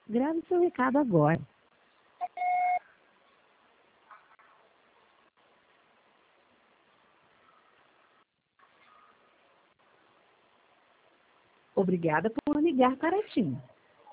Grave seu recado agora. Obrigada por ligar para a TIM.